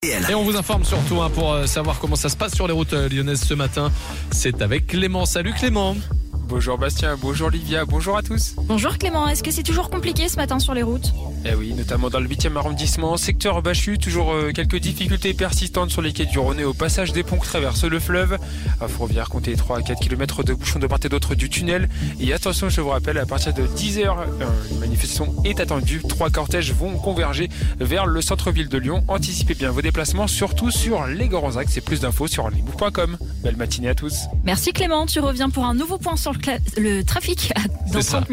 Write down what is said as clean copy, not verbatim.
Et on vous informe surtout pour savoir comment ça se passe sur les routes lyonnaises ce matin. C'est avec Clément. Salut Clément. Bonjour Bastien, bonjour Livia, bonjour à tous. Bonjour Clément, est-ce que c'est toujours compliqué ce matin sur les routes ? Eh oui, notamment dans le 8e arrondissement, secteur Bachu, toujours quelques difficultés persistantes sur les quais du Rhône et au passage des ponts qui traversent le fleuve. À Fourvière, comptez 3 à 4 km de bouchons de part et d'autre du tunnel. Et attention, je vous rappelle, à partir de 10h, une manifestation est attendue. 3 cortèges vont converger vers le centre-ville de Lyon. Anticipez bien vos déplacements, surtout sur les grands axes. Et plus d'infos sur lesmove.com. Belle matinée à tous. Merci Clément, tu reviens pour un nouveau point sur le trafic dans 30 minutes.